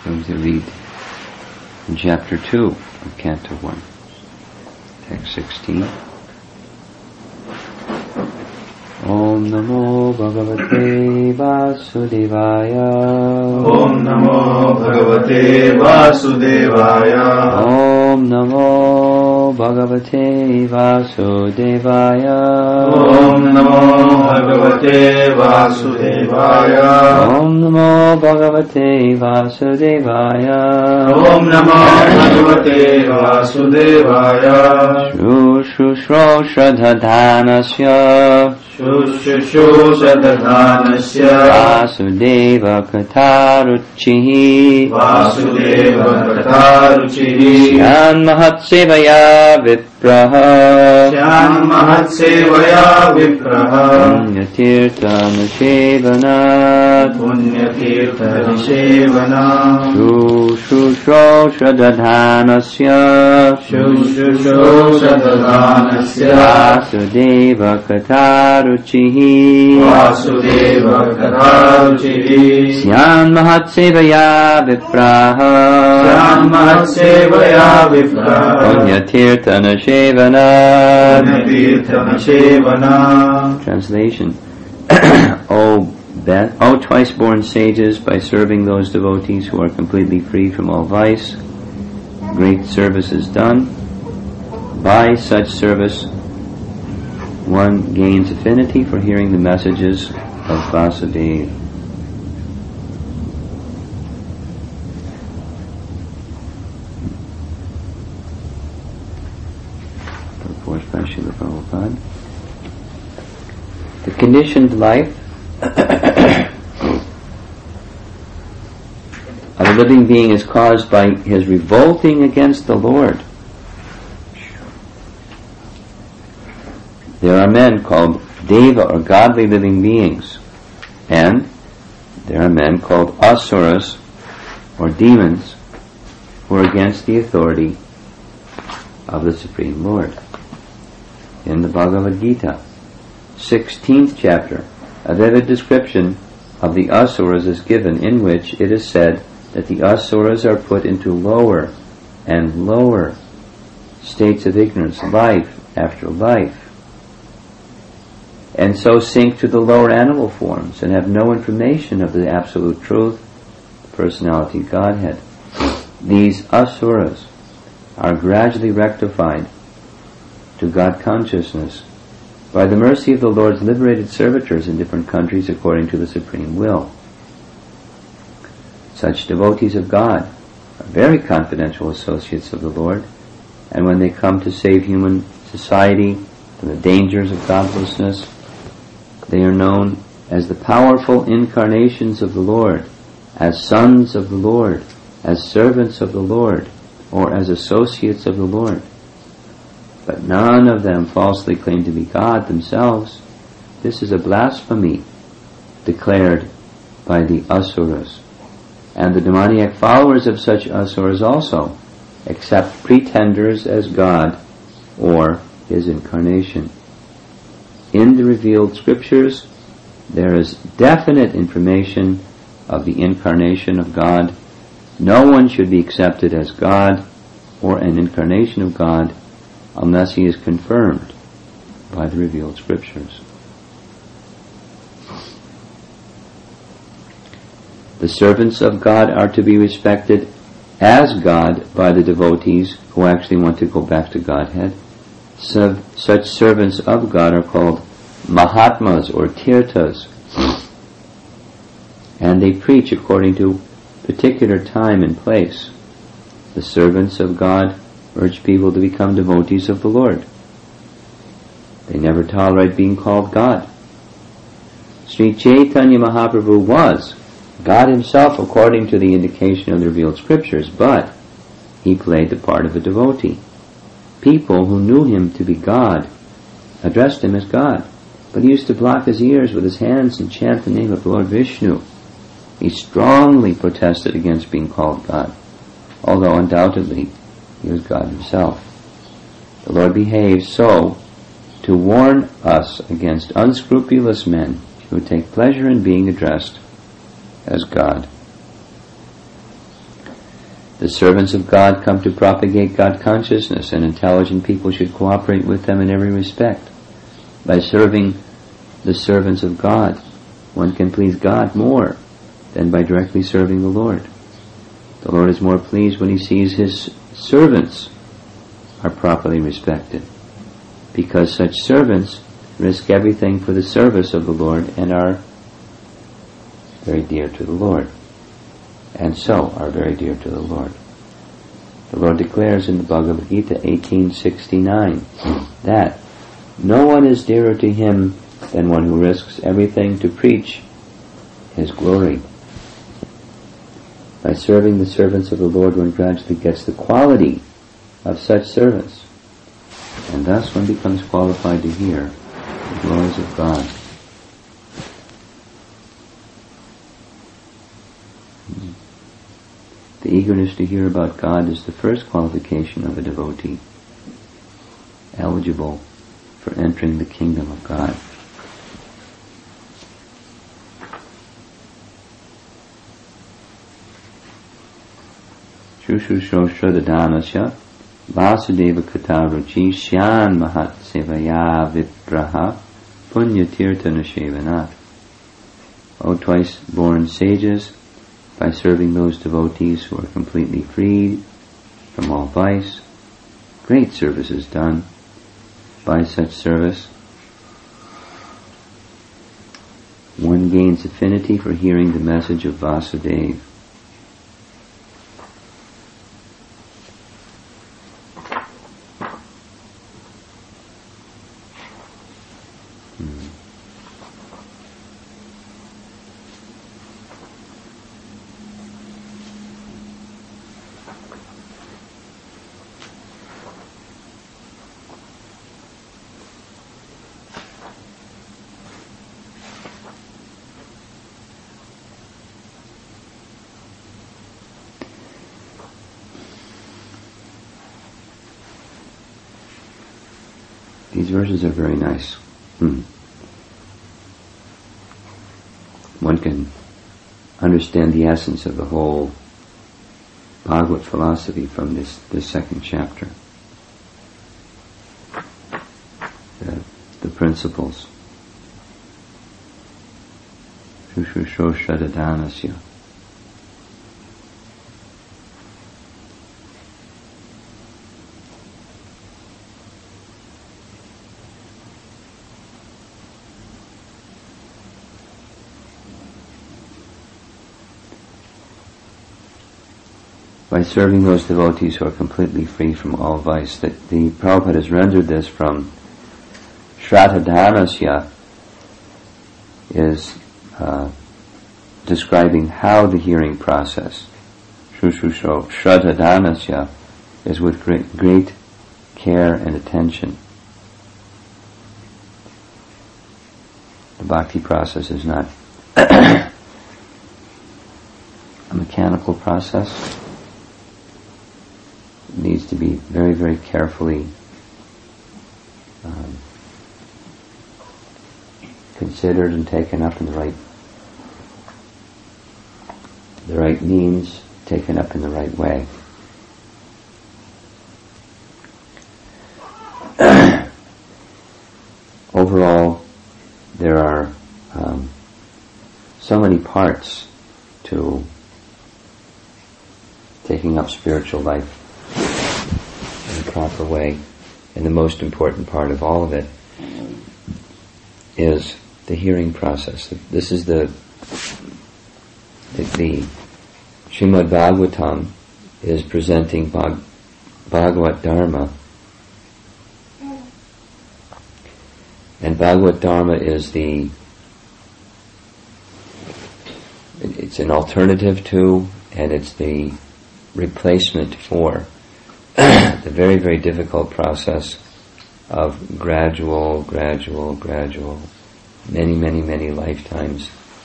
going to read in chapter 2 of Canto 1, text 16. Om Namo Bhagavate Vasudevaya. Om Namo Bhagavate Vasudevaya. Om Namo Bhagavate Vasudevaya. Om Namo Bhagavate Vasudevaya. Om Namo Bhagavate Vasudevaya. Om Namo Bhagavate Vasudevaya. Shrushro Shradhanasya. Shushushadhanasya Vasudeva Katharuchihi. Vasudeva Katharuchihi. Syan Mahatsevaya Vipraha. Syan Mahatsevaya Vipraha. Punyatirtha Nishevanat. Punyatirtha Nishevanat. Shrushro Shradhanasya. Shushushadhanasya Vasudeva Katharuchihi. Vasudeva Katharuchihi. Syan Mahatsevaya Vipraha. Syan Mahatsevaya Vipraha. Punyatirtha Nishevanat. Punyatirtha Nishevanat. Translation. O twice-born sages, by serving those devotees who are completely free from all vice, great service is done. By such service, one gains affinity for hearing the messages of Vasudeva. Purport by Srila Prabhupada. The conditioned life of a living being is caused by his revolting against the Lord. There are men called Deva, or godly living beings, and there are men called Asuras, or demons, who are against the authority of the Supreme Lord. In the Bhagavad Gita, 16th chapter, a vivid description of the Asuras is given, in which it is said that the Asuras are put into lower and lower states of ignorance, life after life, and so sink to the lower animal forms and have no information of the absolute truth, the personality of Godhead. These Asuras are gradually rectified to God consciousness by the mercy of the Lord's liberated servitors in different countries according to the supreme will. Such devotees of God are very confidential associates of the Lord, and when they come to save human society from the dangers of godlessness, they are known as the powerful incarnations of the Lord, as sons of the Lord, as servants of the Lord, or as associates of the Lord. But none of them falsely claim to be God themselves. This is a blasphemy declared by the Asuras. And the demoniac followers of such Asuras also accept pretenders as God or His incarnation. In the revealed scriptures, there is definite information of the incarnation of God. No one should be accepted as God or an incarnation of God unless he is confirmed by the revealed scriptures. The servants of God are to be respected as God by the devotees who actually want to go back to Godhead. Such servants of God are called Mahatmas or Tirthas, and they preach according to particular time and place. The servants of God urge people to become devotees of the Lord. They never tolerate being called God. Sri Chaitanya Mahaprabhu was God himself according to the indication of the revealed scriptures, but he played the part of a devotee. People who knew him to be God addressed him as God, but he used to block his ears with his hands and chant the name of Lord Vishnu. He strongly protested against being called God, although undoubtedly he was God himself. The Lord behaved so to warn us against unscrupulous men who take pleasure in being addressed as God. The servants of God come to propagate God consciousness, and intelligent people should cooperate with them in every respect. By serving the servants of God, one can please God more than by directly serving the Lord. The Lord is more pleased when he sees his servants are properly respected, because such servants risk everything for the service of the Lord and are very dear to the Lord, and so are very dear to the Lord. The Lord declares in the Bhagavad Gita 18:69 that no one is dearer to him than one who risks everything to preach his glory. By serving the servants of the Lord, one gradually gets the quality of such servants, and thus one becomes qualified to hear the glories of God. The eagerness to hear about God is the first qualification of a devotee, eligible for entering the kingdom of God. Shushushoshradhanasya Vasudeva Kataruchi Shyan Mahat Sevaya Vipraha Punyatirtha Nashevanat. O twice born sages, by serving those devotees who are completely freed from all vice, great service is done. By such service, one gains affinity for hearing the message of Vasudeva. These verses are very nice. One can understand the essence of the whole Bhagavad philosophy from this second chapter. The principles. Shushushoshradhanasya. By serving those devotees who are completely free from all vice. The Prabhupada has rendered this from Shraddha is describing how the hearing process, Shraddha is with great care and attention. The bhakti process is not a mechanical process. Needs to be very, very carefully considered and taken up in the right means, taken up in the right way. Overall, there are so many parts to taking up spiritual life in a proper way, and the most important part of all of it is the hearing process. This is the Srimad Bhagavatam is presenting Bhagavat Dharma, and Bhagavat Dharma is it's an alternative to, and it's the replacement for the very, very difficult process of gradual, many lifetimes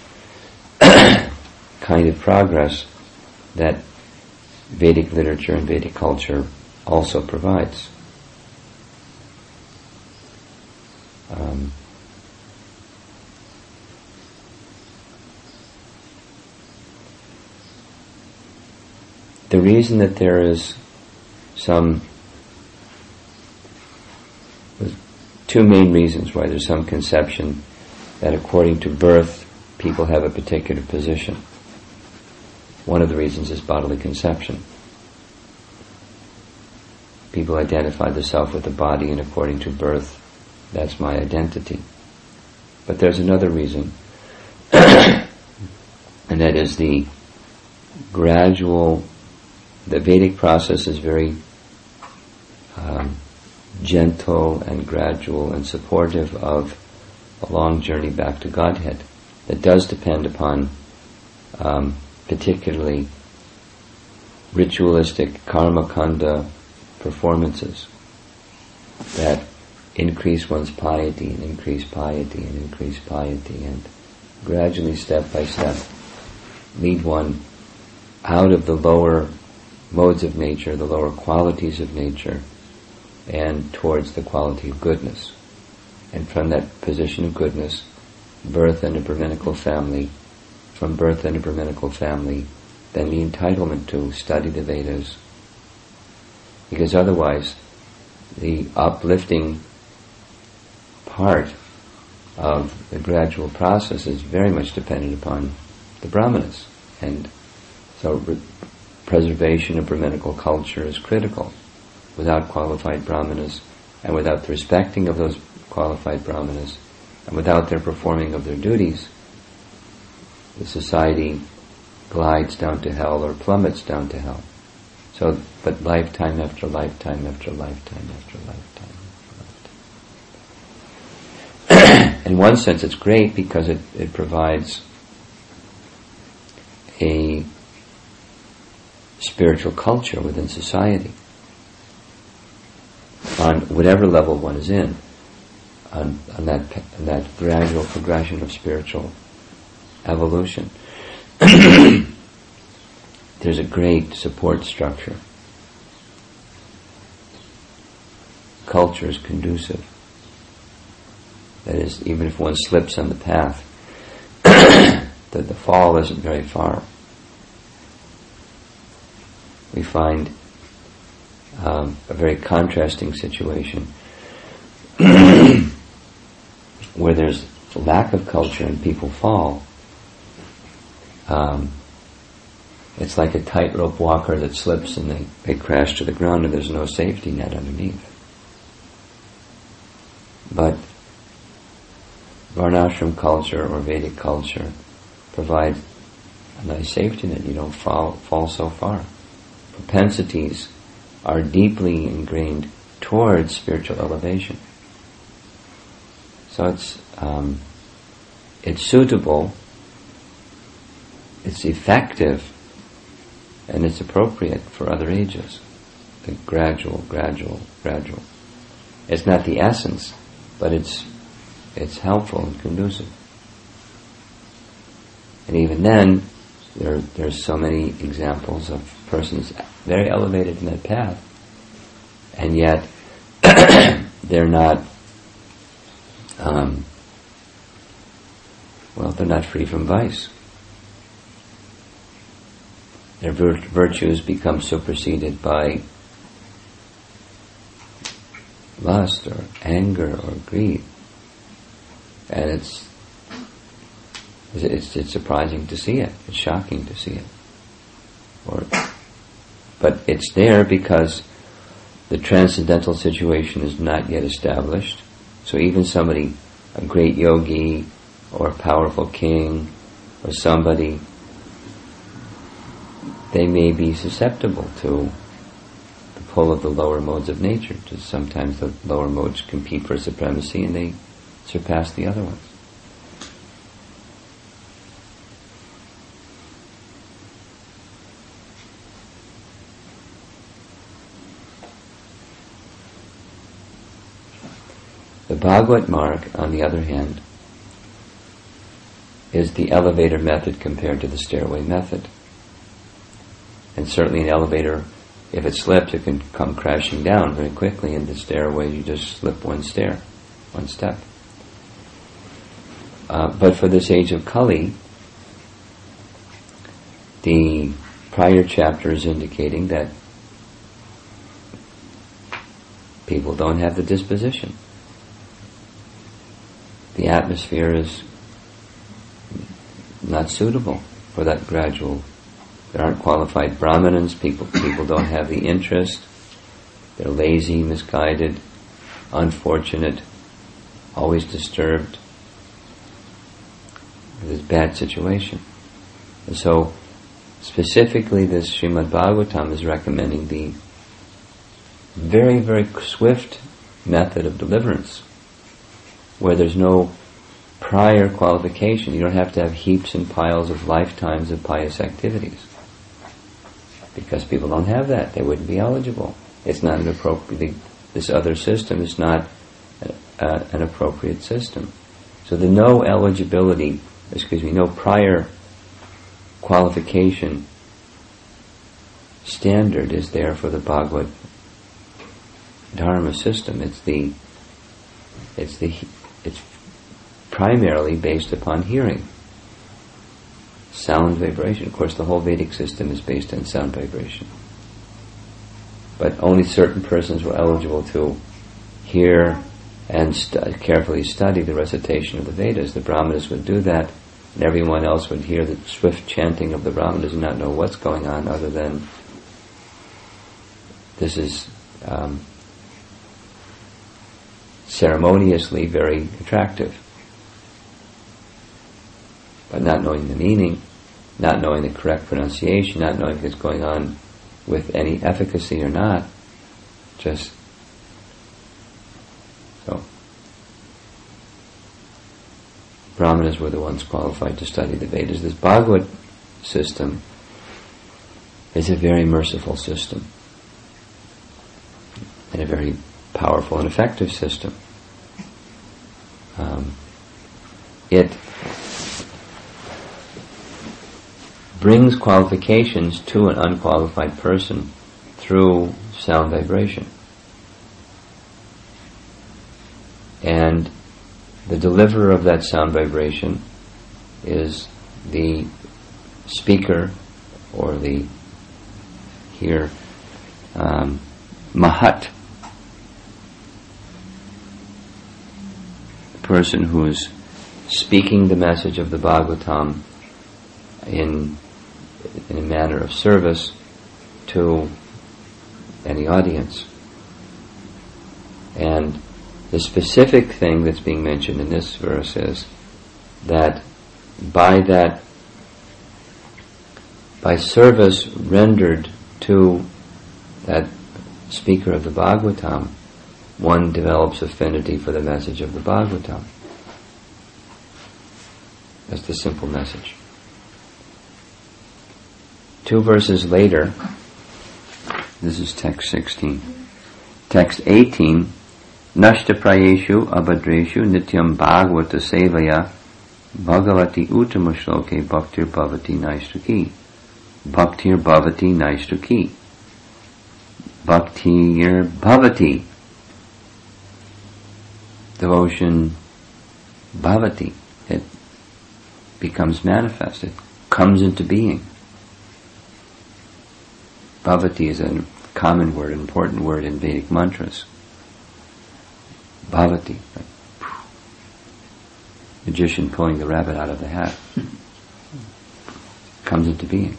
kind of progress that Vedic literature and Vedic culture also provides. the reason that there is there's two main reasons why there's some conception that according to birth people have a particular position. One of the reasons is bodily conception. People identify the self with the body, and according to birth, that's my identity. But there's another reason, and that is the Vedic process is very gentle and gradual and supportive of a long journey back to Godhead that does depend upon particularly ritualistic karma kanda performances that increase one's piety and increase piety and increase piety, and gradually, step by step, lead one out of the lower modes of nature, the lower qualities of nature, and towards the quality of goodness. And from that position of goodness, birth in a Brahminical family, from birth in a Brahminical family, then the entitlement to study the Vedas, because otherwise the uplifting part of the gradual process is very much dependent upon the Brahmanas, and so preservation of Brahminical culture is critical. Without qualified Brahmanas, and without the respecting of those qualified Brahmanas, and without their performing of their duties, the society glides down to hell or plummets down to hell. So, but lifetime after lifetime after lifetime after lifetime after lifetime. In one sense it's great because it provides a spiritual culture within society on whatever level one is in, on that gradual progression of spiritual evolution. There's a great support structure. Culture is conducive. That is, even if one slips on the path, that the fall isn't very far. We find a very contrasting situation where there's a lack of culture and people fall. It's like a tightrope walker that slips and they crash to the ground and there's no safety net underneath. But Varnashram culture or Vedic culture provides a nice safety net. You don't fall so far. Propensities are deeply ingrained towards spiritual elevation. So it's suitable, it's effective, and it's appropriate for other ages. The gradual. It's not the essence, but it's helpful and conducive. And even then, there's so many examples of persons very elevated in that path, and yet they're not they're not free from vice. Their virtues become superseded by lust or anger or greed, and it's surprising to see it. It's shocking to see it. But it's there because the transcendental situation is not yet established. So even somebody, a great yogi or a powerful king or somebody, they may be susceptible to the pull of the lower modes of nature. Just sometimes the lower modes compete for supremacy and they surpass the other ones. The Bhagavad Marg, on the other hand, is the elevator method compared to the stairway method. And certainly an elevator, if it slips, it can come crashing down very quickly. In the stairway, you just slip one step. But for this age of Kali, the prior chapter is indicating that people don't have the disposition. The atmosphere is not suitable for that gradual. There aren't qualified brahmanas, people don't have the interest, they're lazy, misguided, unfortunate, always disturbed. This bad situation. And so, specifically this Srimad Bhagavatam is recommending the very, very swift method of deliverance, where there's no prior qualification. You don't have to have heaps and piles of lifetimes of pious activities. Because people don't have that. They wouldn't be eligible. It's not an appropriate, this other system is not an appropriate system. So the no prior qualification standard is there for the Bhagavad Dharma system. It's primarily based upon hearing. Sound vibration. Of course, the whole Vedic system is based on sound vibration. But only certain persons were eligible to hear and carefully study the recitation of the Vedas. The Brahmanas would do that, and everyone else would hear the swift chanting of the Brahmanas and not know what's going on other than this is ceremoniously very attractive. But not knowing the meaning, not knowing the correct pronunciation, not knowing if it's going on with any efficacy or not, just so. Brahmanas were the ones qualified to study the Vedas. This Bhagavad system is a very merciful system and a very powerful and effective system. It brings qualifications to an unqualified person through sound vibration. And the deliverer of that sound vibration is the speaker, or the Mahat, the person who is speaking the message of the Bhagavatam in a manner of service to any audience. And the specific thing that's being mentioned in this verse is that by service rendered to that speaker of the Bhagavatam, one develops affinity for the message of the Bhagavatam. That's the simple message. 2 verses later, this is text 16. Text 18, Nashta prayeshu abhadreshu nityam bhagavata sevaya bhagavati uttama shloke bhaktir bhavati naishtuki. Bhaktir bhavati naishtuki. Bhaktir bhavati. Devotion bhavati. It becomes manifest. It comes into being. Bhavati is a common word, an important word in Vedic mantras. Bhavati, like magician pulling the rabbit out of the hat. Comes into being.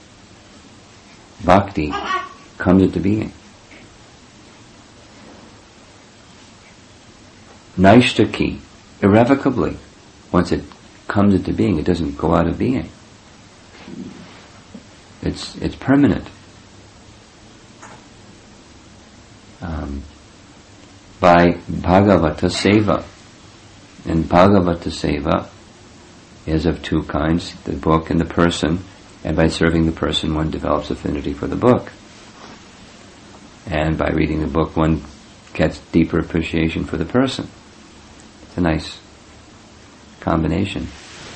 Bhakti comes into being. Naishtaki, irrevocably. Once it comes into being, it doesn't go out of being. It's permanent. By Bhagavata Seva. And Bhagavata Seva is of two kinds, the book and the person, and by serving the person one develops affinity for the book. And by reading the book one gets deeper appreciation for the person. It's a nice combination.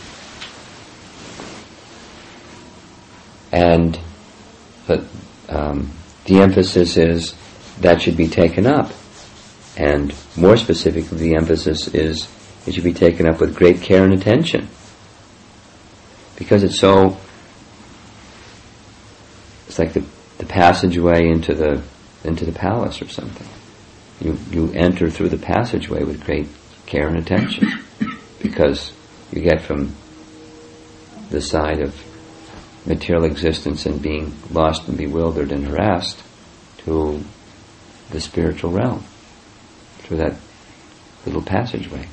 And but the emphasis is that should be taken up. And more specifically, the emphasis is it should be taken up with great care and attention. Because it's so it's like the passageway into the palace or something. You enter through the passageway with great care and attention, because you get from the side of material existence and being lost and bewildered and harassed to the spiritual realm through that little passageway.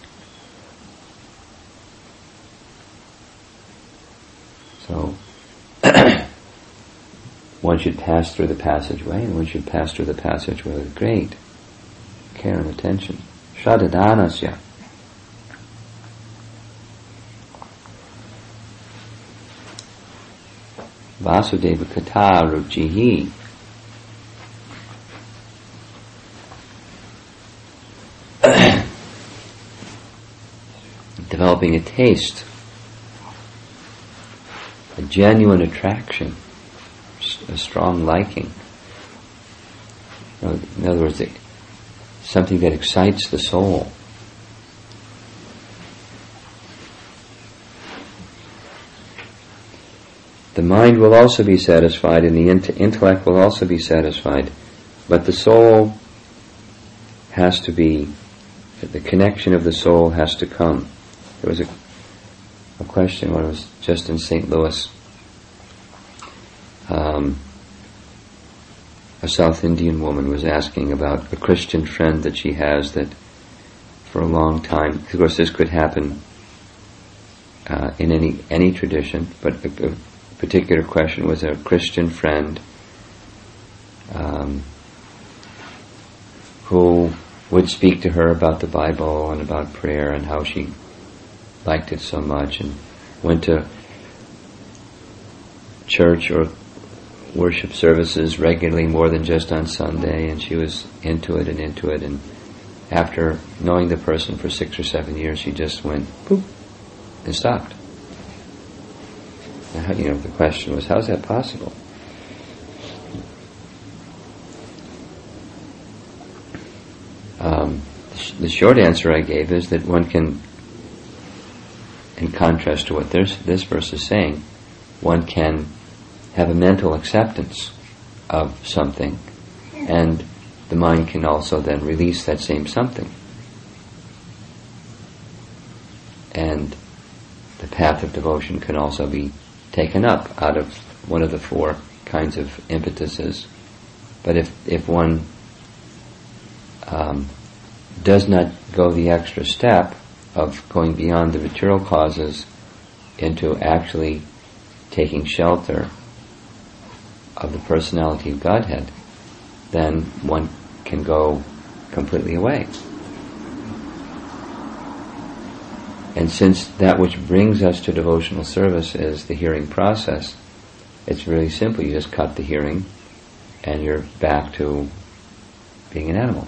So one should pass through the passageway, and one should pass through the passageway with great care and attention. Shradhadanasya. Vasudeva Katha Ruchihi. Developing a taste, a genuine attraction, a strong liking. In other words, something that excites the soul. The mind will also be satisfied, and the intellect will also be satisfied, but the soul has to be, the connection of the soul has to come. There was a question when I was just in St. Louis. A South Indian woman was asking about a Christian friend that she has that for a long time, of course this could happen in any tradition, but a particular question was a Christian friend who would speak to her about the Bible and about prayer and how she liked it so much, and went to church or worship services regularly, more than just on Sunday, and she was into it, and after knowing the person for 6 or 7 years, she just went poop and stopped. Now, the question was, how's that possible? The short answer I gave is that one can, in contrast to what this verse is saying, one can have a mental acceptance of something, and the mind can also then release that same something. And the path of devotion can also be taken up out of one of the 4 kinds of impetuses. But if one does not go the extra step of going beyond the material causes into actually taking shelter of the personality of Godhead, then one can go completely away. And since that which brings us to devotional service is the hearing process, it's really simple. You just cut the hearing and you're back to being an animal.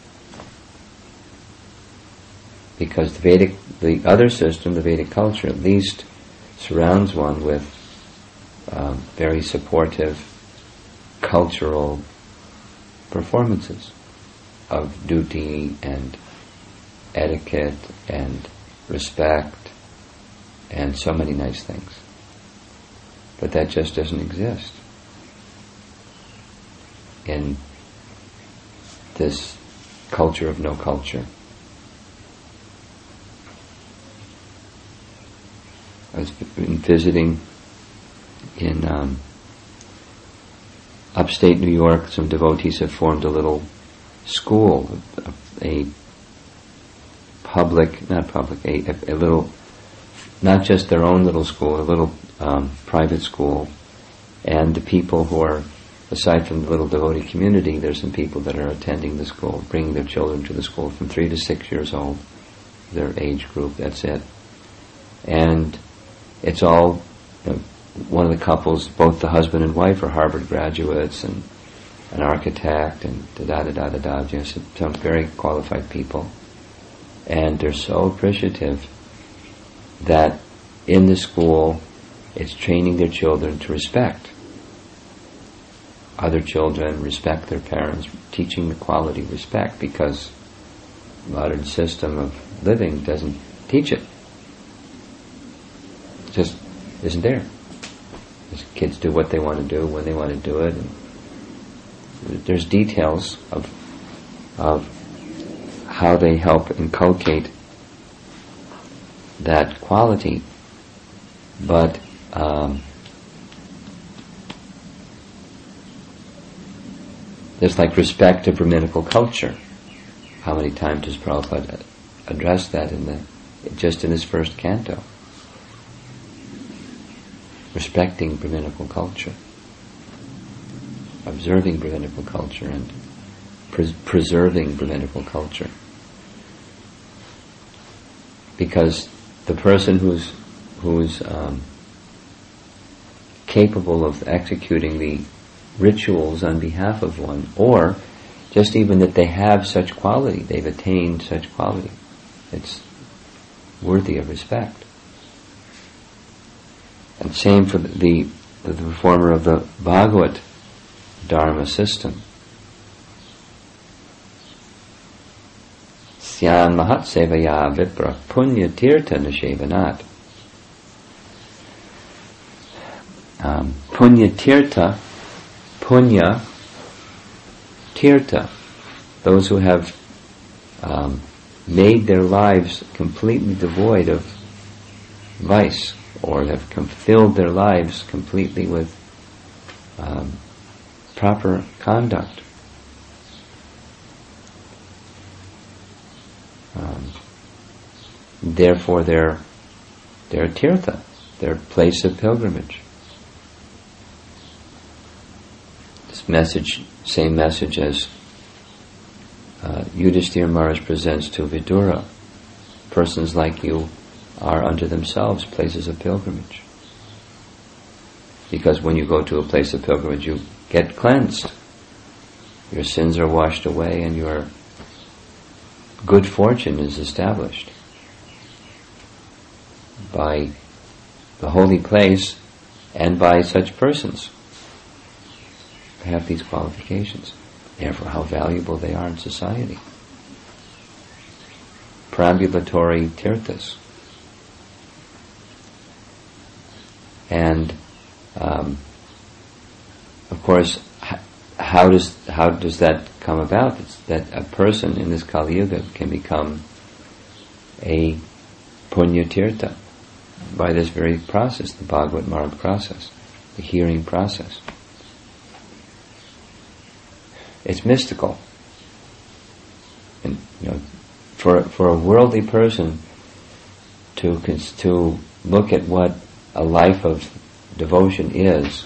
Because the other system, the Vedic culture, at least surrounds one with very supportive cultural performances of duty and etiquette and respect and so many nice things. But that just doesn't exist in this culture of no culture. I was visiting in upstate New York. Some devotees have formed a little school, a little, not just their own little school, a little private school. And the people who are, aside from the little devotee community, there's some people that are attending the school, bringing their children to the school from 3 to 6 years old, their age group, that's it. And it's all, one of the couples, both the husband and wife are Harvard graduates and an architect and some very qualified people. And they're so appreciative that in the school it's training their children to respect other children, respect their parents, teaching the quality of respect, because the modern system of living doesn't teach it. It just isn't there. Kids do what they want to do when they want to do it. And there's details of how they help inculcate that quality, but there's like respect to Brahminical culture. How many times does Prabhupada address that just in his first canto? Respecting Brahminical culture, observing Brahminical culture, and preserving Brahminical culture. Because the person who's capable of executing the rituals on behalf of one, or just even that they have such quality, they've attained such quality, it's worthy of respect. And same for the performer of the Bhagavad Dharma system. Syan Mahat Sevaya Vipra Punya Tirtha Nishevanat. Punya Tirtha, Punya Tirtha, those who have made their lives completely devoid of vice, or have filled their lives completely with proper conduct. Therefore, they're tirtha, their place of pilgrimage. This message, same message as Yudhishthira Maharaj presents to Vidura. Persons like you are unto themselves places of pilgrimage. Because when you go to a place of pilgrimage, you get cleansed. Your sins are washed away and your good fortune is established by the holy place and by such persons who have these qualifications. Therefore, how valuable they are in society. Perambulatory tirthas. And of course, how does that come about? It's that a person in this Kali Yuga can become a punya tirtha by this very process, the Bhagavad Marg process, the hearing process. It's mystical, and for a worldly person to look at what a life of devotion is,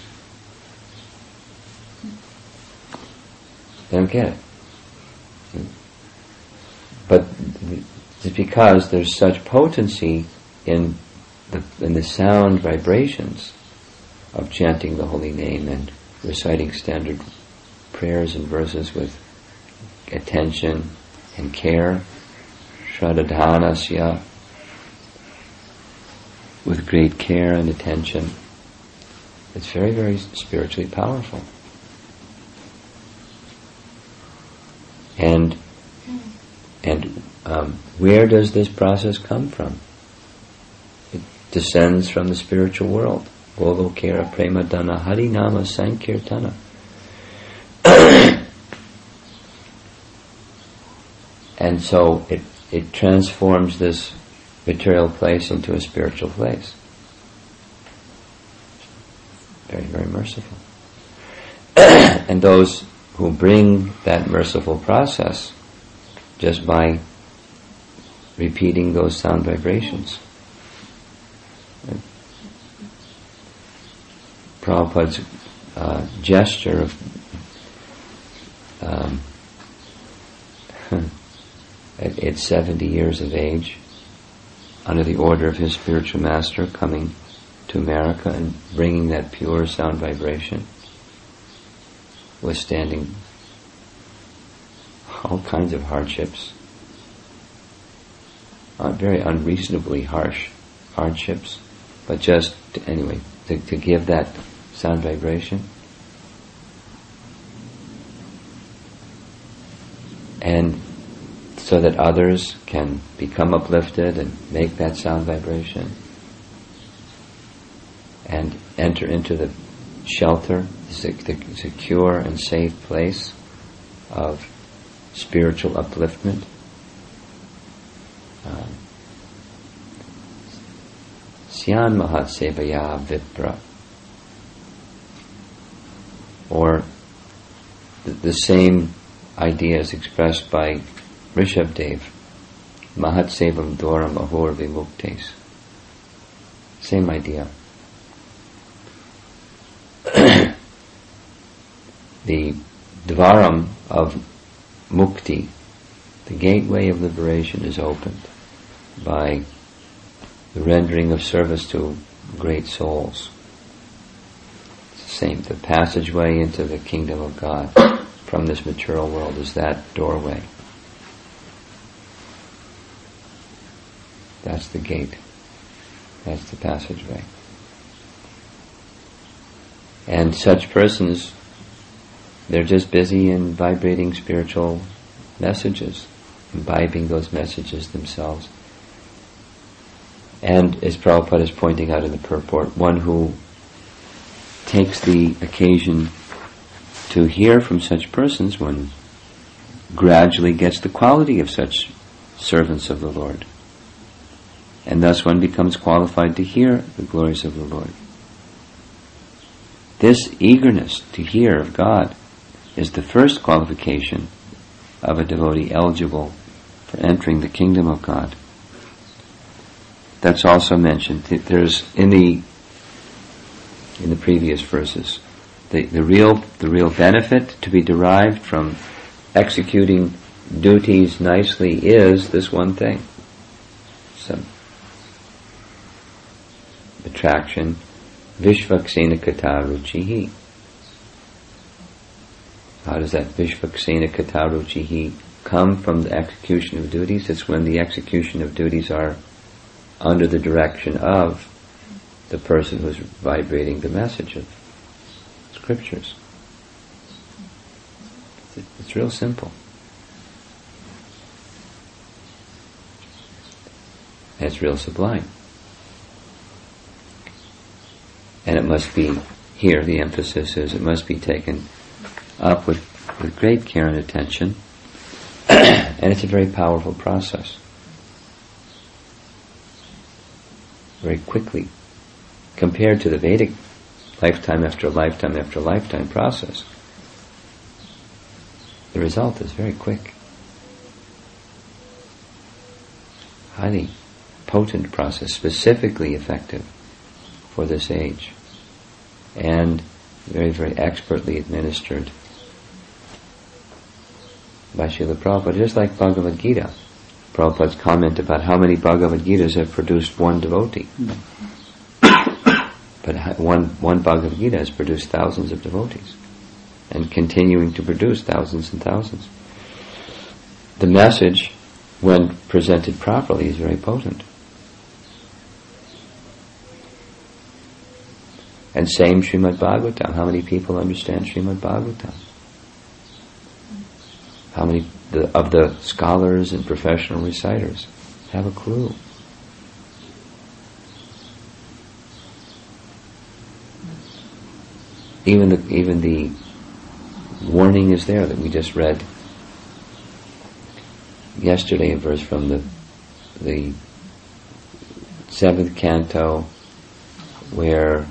they don't get it. But it's because there's such potency in the sound vibrations of chanting the holy name and reciting standard prayers and verses with attention and care, shraddhanasya, with great care and attention. It's very, very spiritually powerful. And where does this process come from? It descends from the spiritual world. Golokera prema dana harinama sankirtana. And so it transforms this material place into a spiritual place. Very, very merciful. And those who bring that merciful process just by repeating those sound vibrations. Prabhupada's gesture of at 70 years of age, under the order of his spiritual master, coming to America and bringing that pure sound vibration, withstanding all kinds of hardships, very unreasonably harsh hardships, but just to give that sound vibration. And so that others can become uplifted and make that sound vibration. And enter into the shelter, the secure and safe place of spiritual upliftment. Syan Mahat Sevaya Vipra. Or the same idea is expressed by Rishabdev. Mahat Sevam Dwaram Ahor Vimuktes. Same idea. The Dvaram of Mukti, the gateway of liberation, is opened by the rendering of service to great souls. It's the same. The passageway into the kingdom of God from this material world is that doorway. That's the gate. That's the passageway. And such persons, they're just busy in vibrating spiritual messages, imbibing those messages themselves. And as Prabhupada is pointing out in the purport, one who takes the occasion to hear from such persons, one gradually gets the quality of such servants of the Lord. And thus one becomes qualified to hear the glories of the Lord. This eagerness to hear of God is the first qualification of a devotee eligible for entering the kingdom of God. That's also mentioned. There's in the previous verses the real benefit to be derived from executing duties nicely is this one thing. Some attraction, Vishvaksena Kata Ruchihi. How does that Vishvaksena Kata Ruchihi come from the execution of duties? It's when the execution of duties are under the direction of the person who's vibrating the message of scriptures. It's real simple. And it's real sublime. And it must be, here the emphasis is, it must be taken up with great care and attention. And it's a very powerful process. Very quickly, compared to the Vedic lifetime after lifetime after lifetime process, the result is very quick. Highly potent process, specifically effective for this age, and very, very expertly administered by Srila Prabhupada, just like Bhagavad Gita. Prabhupada's comment about how many Bhagavad Gitas have produced one devotee. But one Bhagavad Gita has produced thousands of devotees, and continuing to produce thousands and thousands. The message, when presented properly, is very potent. And same Srimad Bhagavatam. How many people understand Srimad Bhagavatam? How many of the scholars and professional reciters have a clue? Even the warning is there that we just read yesterday, a verse from the 7th canto, where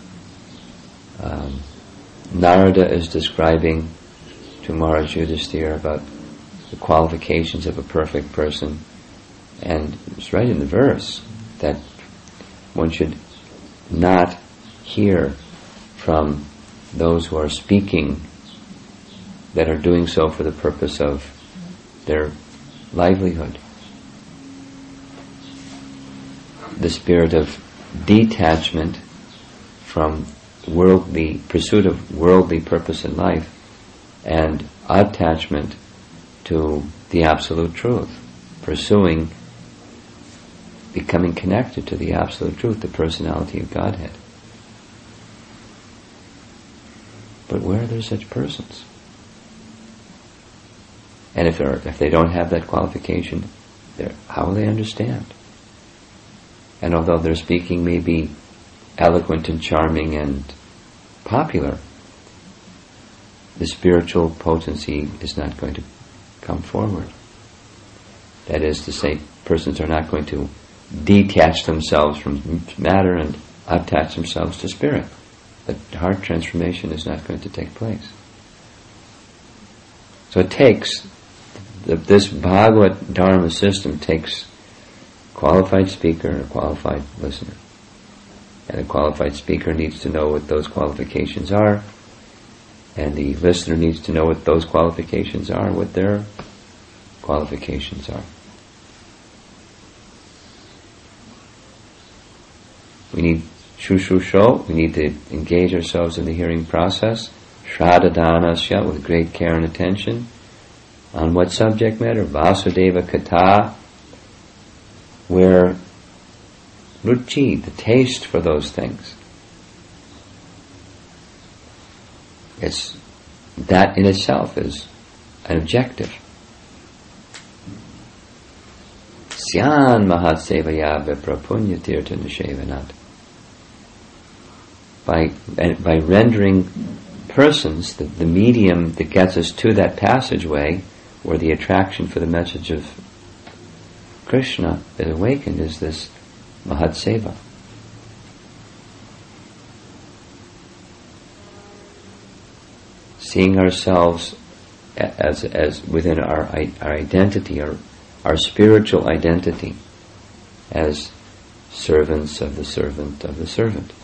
Narada is describing to Maharaj Yudhisthira about the qualifications of a perfect person, and it's right in the verse that one should not hear from those who are speaking that are doing so for the purpose of their livelihood. The spirit of detachment from worldly pursuit of worldly purpose in life and attachment to the absolute truth, pursuing, becoming connected to the absolute truth, the personality of Godhead. But where are there such persons? And if they don't have that qualification, how will they understand? And although their speaking may be eloquent and charming and popular, the spiritual potency is not going to come forward. That is to say, persons are not going to detach themselves from matter and attach themselves to spirit. The heart transformation is not going to take place. So it takes, this Bhagavad Dharma system takes qualified speaker and a qualified listener. And a qualified speaker needs to know what those qualifications are, and the listener needs to know what those qualifications are, what their qualifications are. We need shushusho, we need to engage ourselves in the hearing process, shraddha with great care and attention. On what subject matter? Vasudeva Katha, where ruchi, the taste for those things, that in itself is an objective. Syan mahatsevaya viprapunyatirtha nishevanat. By rendering persons the medium that gets us to that passageway where the attraction for the message of Krishna is awakened, is this mahatseva. Seeing ourselves as within our identity, our spiritual identity, as servants of the servant of the servant,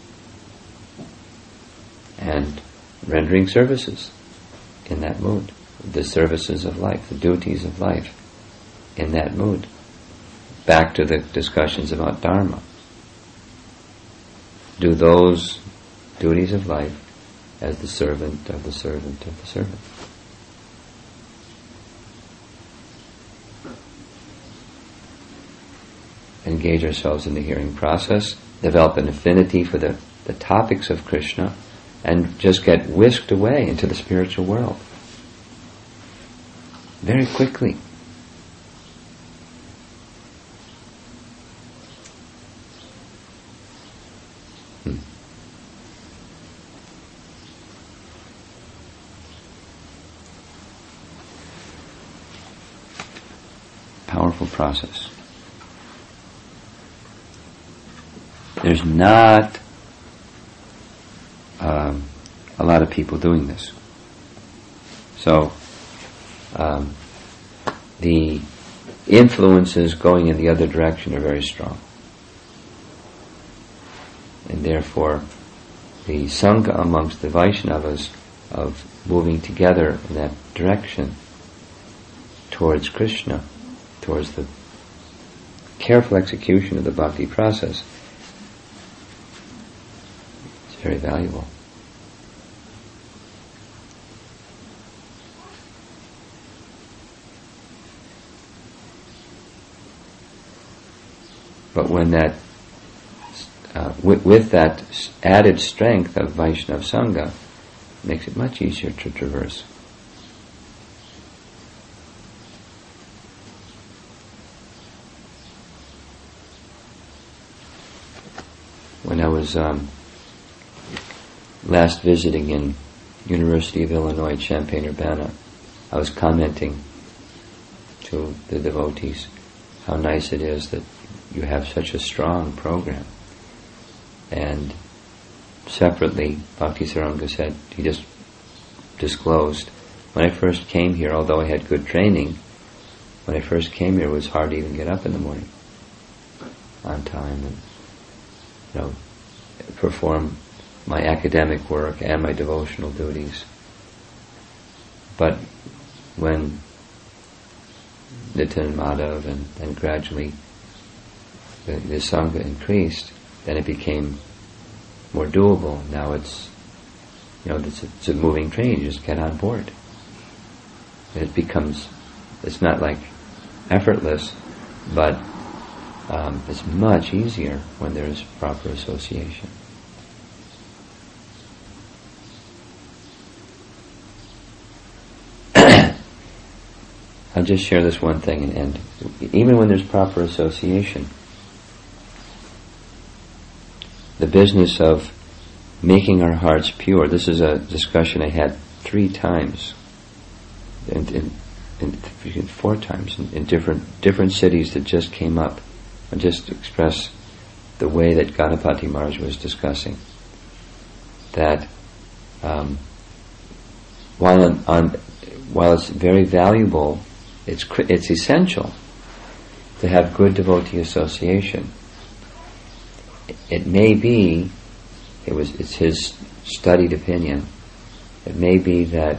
and rendering services in that mood, the services of life, the duties of life in that mood. Back to the discussions about Dharma. Do those duties of life as the servant of the servant of the servant. Engage ourselves in the hearing process, develop an affinity for the topics of Krishna, and just get whisked away into the spiritual world very quickly. Powerful process. There's not a lot of people doing this. So the influences going in the other direction are very strong. And therefore the Sangha amongst the Vaishnavas of moving together in that direction towards Krishna, towards the careful execution of the bhakti process, is very valuable. But when that, with that added strength of Vaishnava Sangha, it makes it much easier to traverse. When I was last visiting in University of Illinois at Champaign-Urbana, I was commenting to the devotees how nice it is that you have such a strong program. And separately, Bhakti Saranga said, he just disclosed, when I first came here, although I had good training, when I first came here it was hard to even get up in the morning on time and perform my academic work and my devotional duties. But when Nitin and Madhav and gradually the Sangha increased, then it became more doable. Now it's a moving train, you just get on board. And it's not like effortless, but it's much easier when there is proper association. I'll just share this one thing and end. Even when there's proper association, the business of making our hearts pure. This is a discussion I had 3 times, in 4 times in different cities that just came up, and just to express the way that Ganapati Maharaj was discussing that while it's very valuable, it's essential to have good devotee association. It may be, it's his studied opinion, it may be that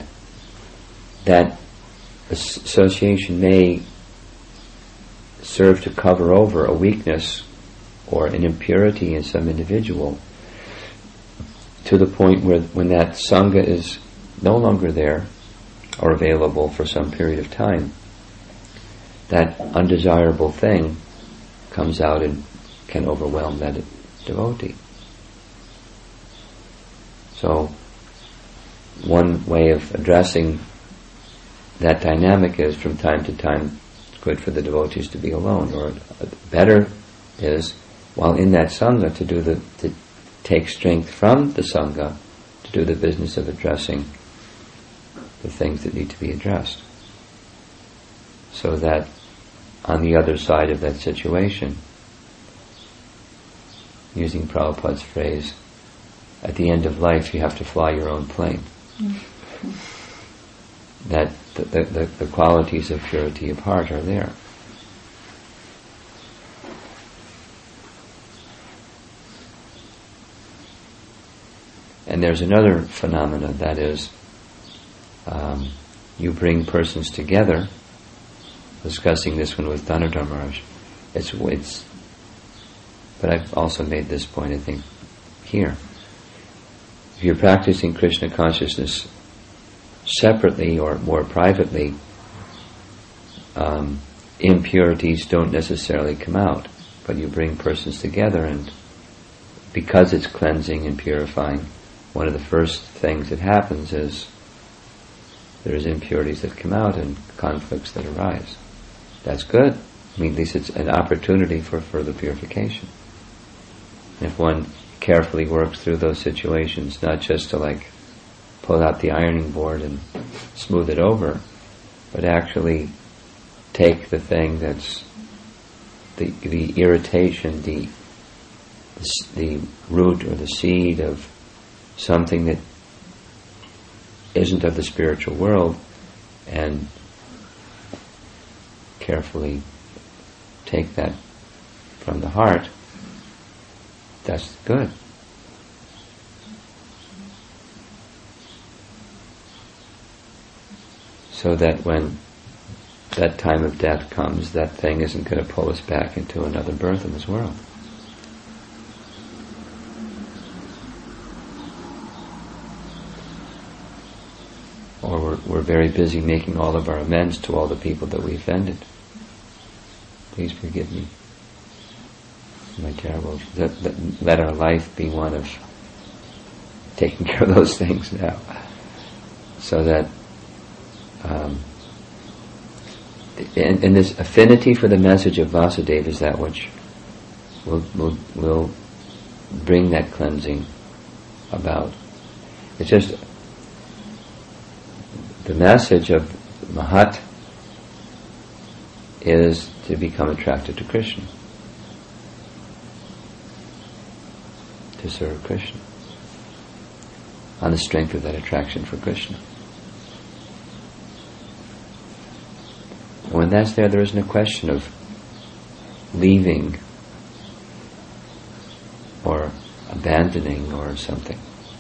association may serve to cover over a weakness or an impurity in some individual, to the point where when that sangha is no longer there or available for some period of time, that undesirable thing comes out and can overwhelm that devotee. So one way of addressing that dynamic is, from time to time, it's good for the devotees to be alone, or better is, while in that sangha, to take strength from the sangha to do the business of addressing the things that need to be addressed. So that on the other side of that situation, using Prabhupada's phrase, at the end of life you have to fly your own plane. That the qualities of purity of heart are there. And there's another phenomenon, that is, you bring persons together. Discussing this one with Dhanadhar Maharaj, but I've also made this point, I think, here. If you're practicing Krishna consciousness separately or more privately, impurities don't necessarily come out, but you bring persons together, and because it's cleansing and purifying, one of the first things that happens is there's impurities that come out and conflicts that arise. That's good. I mean, at least it's an opportunity for further purification. If one carefully works through those situations, not just to pull out the ironing board and smooth it over, but actually take the thing that's the irritation, the root or the seed of something that isn't of the spiritual world, and carefully take that from the heart. That's good. So that when that time of death comes, that thing isn't going to pull us back into another birth in this world. Or we're very busy making all of our amends to all the people that we offended. Please forgive me. My terrible. Let our life be one of taking care of those things now, so that and this affinity for the message of Vasudeva is that which will bring that cleansing about. It's just the message of Mahat is to become attracted to Krishna, to serve Krishna, on the strength of that attraction for Krishna. When that's there isn't a question of leaving or abandoning or something.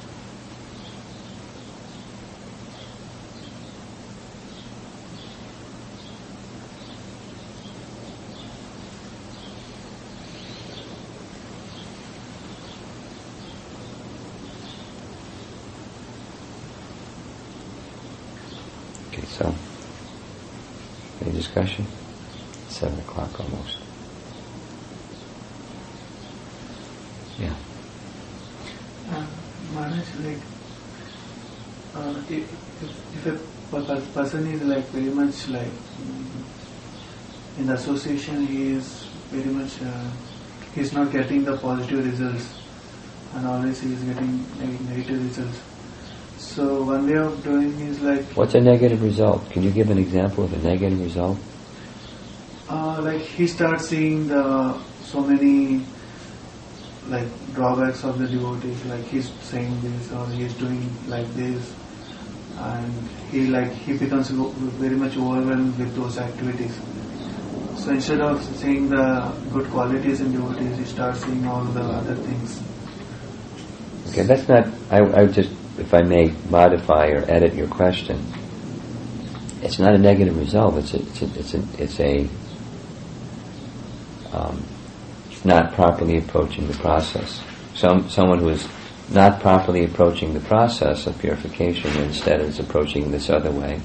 Okay, so any discussion? 7 o'clock almost. Yeah. Maharaj, if a person is very much in the association, he is very much he's not getting the positive results. and always he is getting negative results. So one way of doing is like... What's a negative result? Can you give an example of a negative result? Like he starts seeing so many like drawbacks of the devotees, like he's saying this or he's doing like this, and he becomes very much overwhelmed with those activities. So instead of seeing the good qualities in devotees, he starts seeing all the other things. Okay, that's not. I just, if I may modify or edit your question, it's not a negative result. It's not properly approaching the process. Someone who is not properly approaching the process of purification, instead is approaching this other way.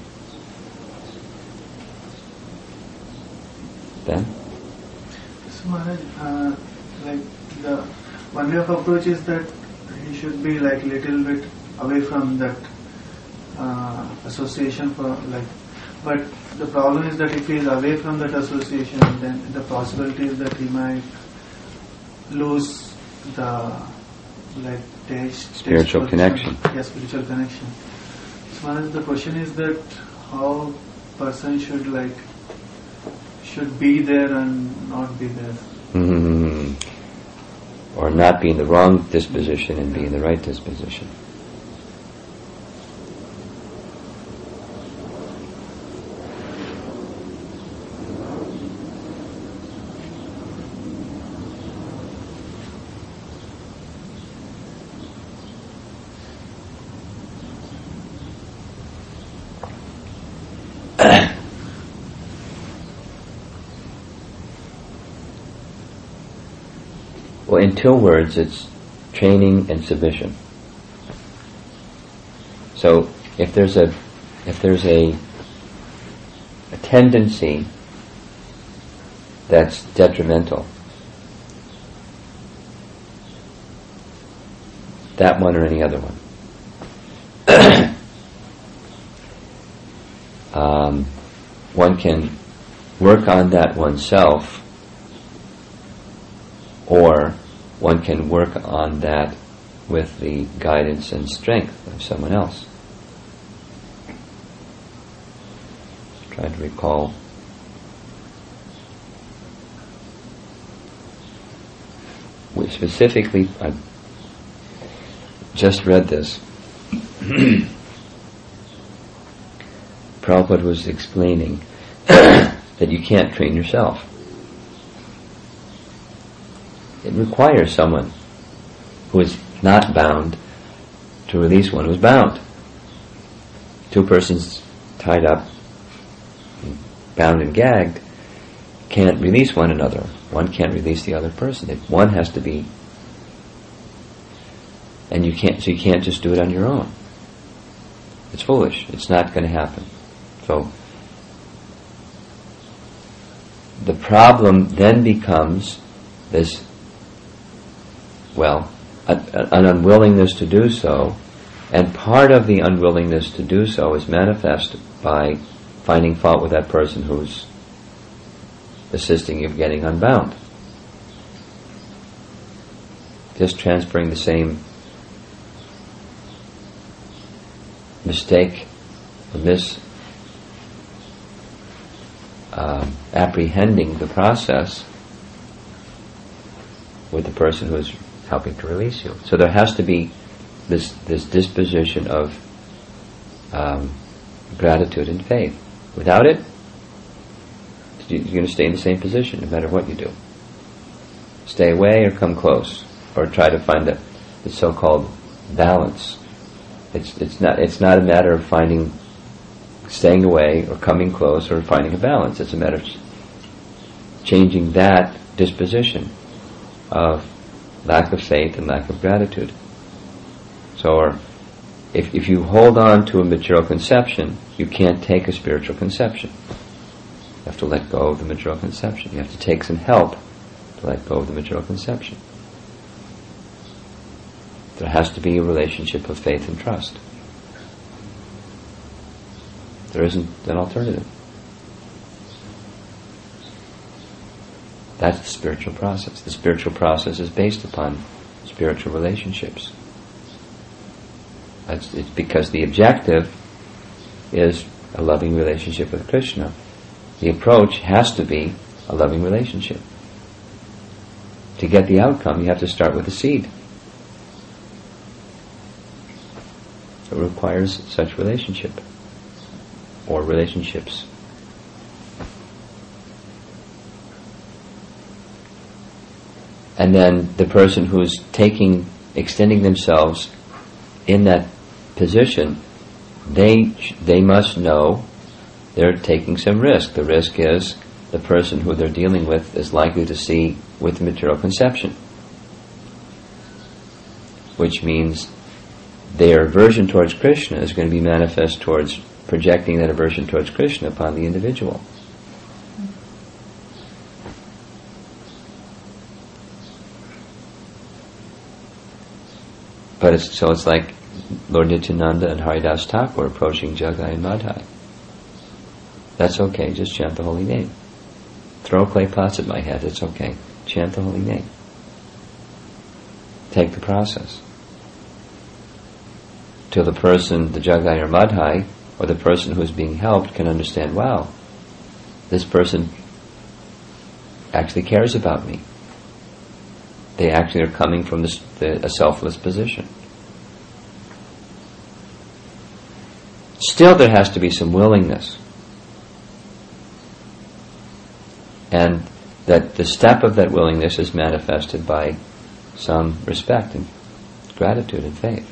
Then? So Maharaj, like the one way of approach is that he should be like little bit away from that association but the problem is that if he is away from that association, then the possibility is that he might lose the spiritual connection. Yes, spiritual connection. So Maharaj, the question is that how person should be there and not be there. Mm-hmm. Or not be in the wrong disposition and be in the right disposition. Well, in 2 words, it's training and submission. So if there's a tendency that's detrimental, that one or any other one, one can work on that oneself, or one can work on that with the guidance and strength of someone else. Trying to recall. Specifically, I just read this. Prabhupada was explaining that you can't train yourself. It requires someone who is not bound to release one who is bound. 2 persons tied up, bound and gagged, can't release one another. One can't release the other person. One has to be, and you can't just do it on your own. It's foolish. It's not going to happen. So the problem then becomes this, an unwillingness to do so, and part of the unwillingness to do so is manifest by finding fault with that person who's assisting you getting unbound. Just transferring the same mistake, apprehending the process with the person who is helping to release you. So there has to be this disposition of gratitude and faith. Without it, you're going to stay in the same position no matter what you do. Stay away or come close, or try to find the so-called balance. It's not a matter of staying away or coming close or finding a balance. It's a matter of changing that disposition of lack of faith and lack of gratitude. So, if you hold on to a material conception, you can't take a spiritual conception. You have to let go of the material conception. You have to take some help to let go of the material conception. There has to be a relationship of faith and trust. There isn't an alternative. That's the spiritual process. The spiritual process is based upon spiritual relationships. It's because the objective is a loving relationship with Krishna. The approach has to be a loving relationship. To get the outcome, you have to start with the seed. It requires such relationship, or relationships. And then the person who's extending themselves in that position, they must know they're taking some risk. The risk is the person who they're dealing with is likely to see with material conception, which means their aversion towards Krishna is going to be manifest towards projecting that aversion towards Krishna upon the individual. But it's like Lord Nityananda and Haridas Thakur approaching Jagai and Madhai. That's okay, just chant the holy name. Throw clay pots at my head, it's okay. Chant the holy name. Take the process. Till the person, the Jagai or Madhai, or the person who's being helped can understand, wow, this person actually cares about me. They actually are coming from a selfless position. Still, there has to be some willingness. And that the step of that willingness is manifested by some respect and gratitude and faith.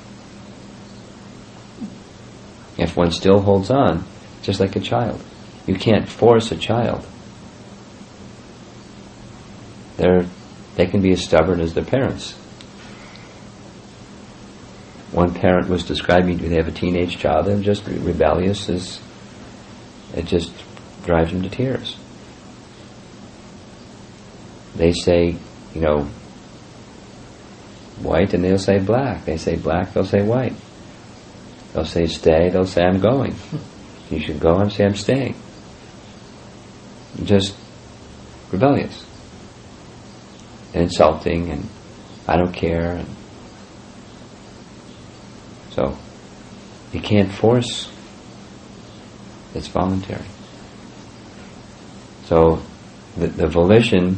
If one still holds on, just like a child, you can't force a child. They can be as stubborn as their parents. One parent was describing, they have a teenage child, and just rebellious, it just drives them to tears. They say, white, and they'll say black. They say black, they'll say white. They'll say stay, they'll say I'm going. You should go, and say I'm staying. Just rebellious. And insulting, and I don't care. And so, you can't force. It's voluntary. So, the volition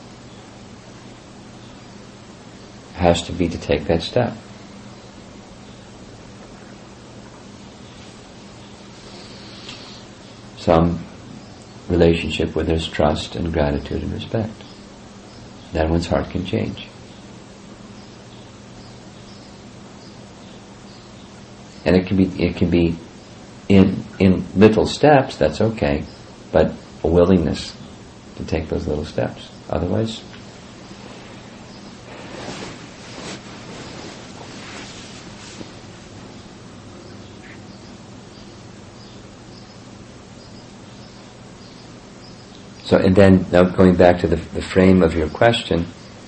has to be to take that step. Some relationship where there's trust and gratitude and respect. Then one's heart can change. And it can be in little steps, that's okay, but a willingness to take those little steps. Otherwise, so, and then now going back to the frame of your question,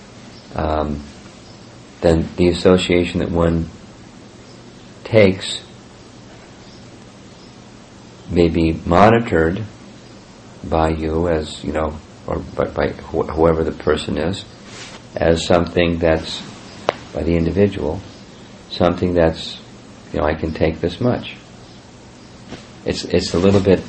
then the association that one takes may be monitored by you as, or by whoever the person is, as something that's, by the individual, something that's, I can take this much. It's a little bit.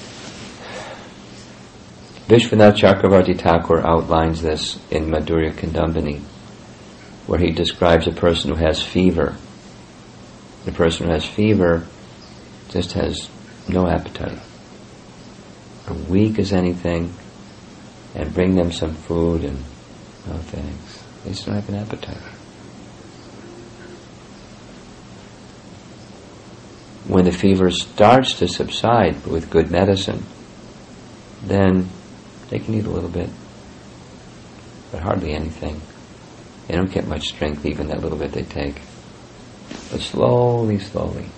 Vishwanath Chakravarti Thakur outlines this in Madhurya Kandambini, where he describes a person who has fever. The person who has fever just has no appetite. Are weak as anything, and bring them some food and no thanks. They just don't have an appetite. When the fever starts to subside with good medicine, then they can eat a little bit, but hardly anything. They don't get much strength, even that little bit they take. But slowly, as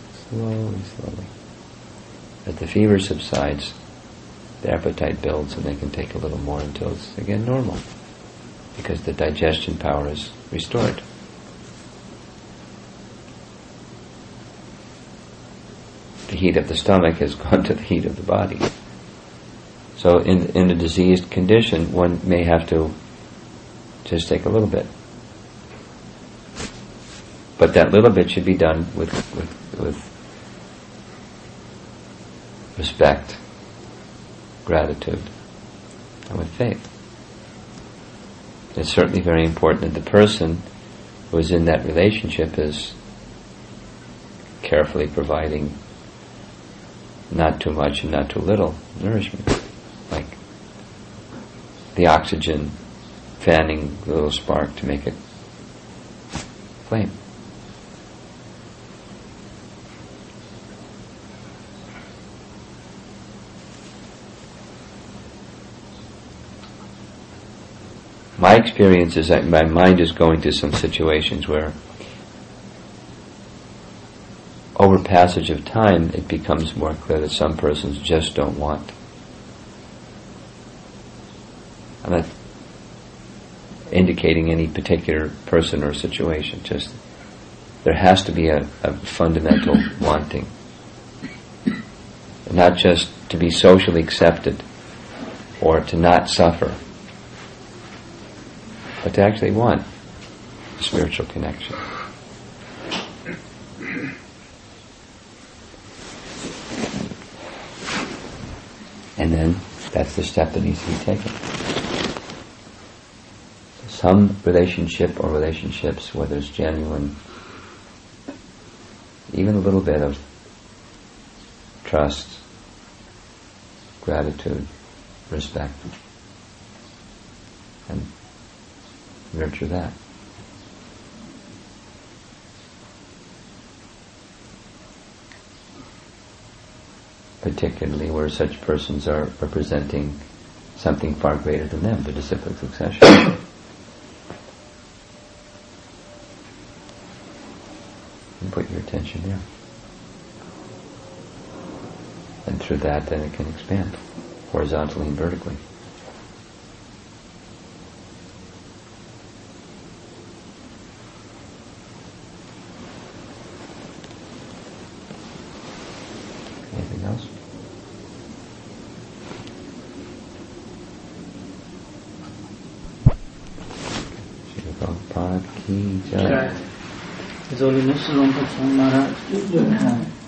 the fever subsides, the appetite builds and they can take a little more until it's again normal, because the digestion power is restored. The heat of the stomach has gone to the heat of the body. So in a diseased condition, one may have to just take a little bit. But that little bit should be done with respect, gratitude, and with faith. It's certainly very important that the person who is in that relationship is carefully providing not too much and not too little nourishment, like the oxygen fanning the little spark to make it flame. My experience is that my mind is going through some situations where over passage of time it becomes more clear that some persons just don't want. I'm not indicating any particular person or situation, just there has to be a fundamental wanting. Not just to be socially accepted or to not suffer, but to actually want spiritual connection. And then that's the step that needs to be taken. Some relationship or relationships where there's genuine, even a little bit of trust, gratitude, respect, and nurture that. Particularly where such persons are representing something far greater than them, the disciplic succession. And put your attention there. And through that, then it can expand, horizontally and vertically. Anything else? Shri Prabhupada ki jai. His Holiness Rinpoche Maharaj ki jai.